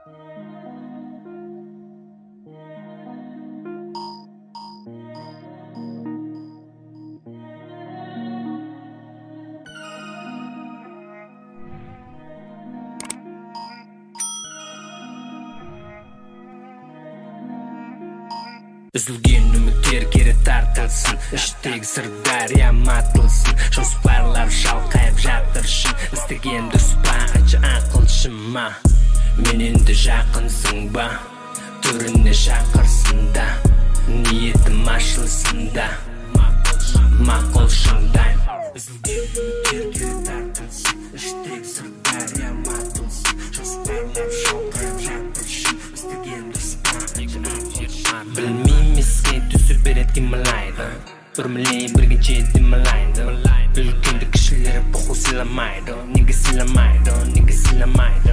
Üzülgen ümitler geri tartılsın, İşteki sırdarya matılsın. Josparlar şalqayıp jatırşın, İstegendir supa açı aqılşıma. Menende жақынсың ба, түріне шақырсын да, ниетім ашылсын да, мақұлшыңдайым. Üzülgen ümitler geri tartılsın, İşteki sırdarya matılsın. Josparlar şalqayıp jatırşın, İstegendir supa açı aqılşıma. Bilmeymişken tüsür beret kimmelaydı, Ürmeleyin birgence demelaydı. Ülkende kişilere boku silamaydı, nigga silamaydı, nigga silamaydı.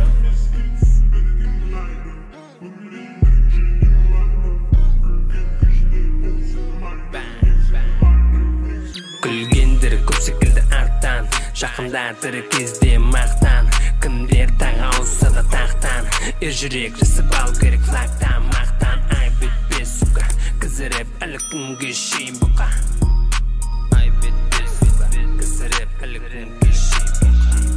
Gülgendir көп секілді арттан, жақындатыр кезде мақтан. Кімдер таға ауызса да тақтан, жүрек жасып ал керек флагтан. Мақтан ай бетпе сука, кізіріп әлі күнге шейін бұқа. Ай бетпе сука, кізіріп әлі күнге шейін бұқа.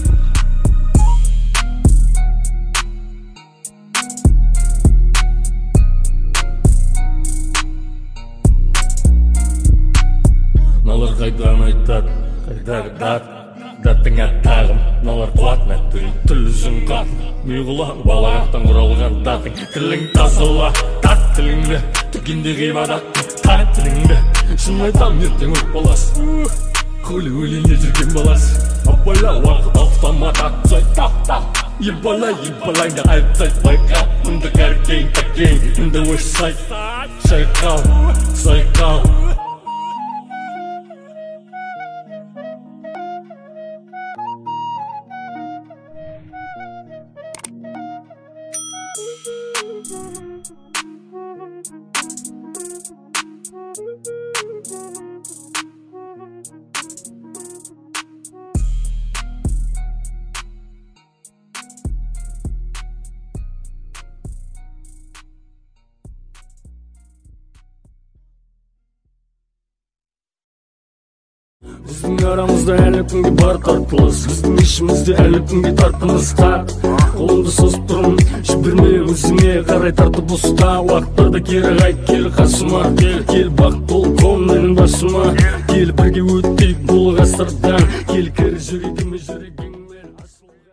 Налар қайдан айтад, қайдағы даттың аттағым. Налар қуатына түл үзін қат, миғылан балағақтан құралған датың. Тілің тазыла, тат тіліңді, түгенде ғибадат, тат тіліңді. Шын айтам ертең өт баласы, құлы өлене жүрген баласы. Апайла уақыт автомат атсай, тақ-тақ. Ебалай да айтсай, байқа, үнді кәркең, тәкең, үнді өшсай, сайқал. Біздің арамызда әлі күнге бар тартылыс, біздің ішімізде әлі күнге тартыныс тар. Қолымды созып тұрмын, жіберме өзіңе қарай тартып ұста. Уақыттарда кері қайт, кел қасыма, кел бақ толқом менің басыма. Кел бірге өттейік бұл ғасырдан, кел кері жүрегіме жүрегіңмен асыл.